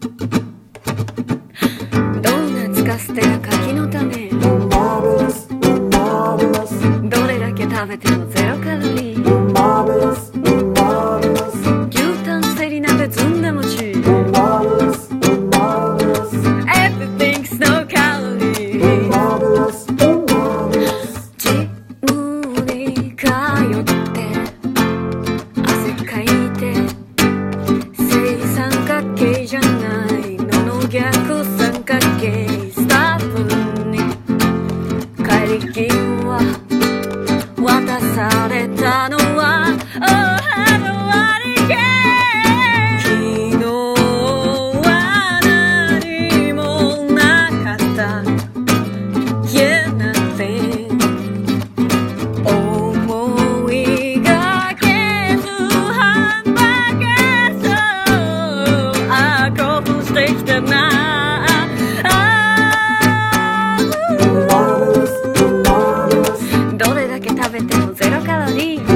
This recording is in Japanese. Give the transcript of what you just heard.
ドーナツカステラ柿の種、どれだけ食べてもゼロカロリー、牛タンセリ鍋ずんだ餅、Everything's no calorie、ジムに通って汗かいて正三角形じゃないのの逆三角形、スタッフに帰り際は渡されたのはお花割り券、昨日は何もなかった Yeah nothing、 思いがけずハンバーガー、そうああ興奮してきたな、どれだけ食べてもゼロカロリー、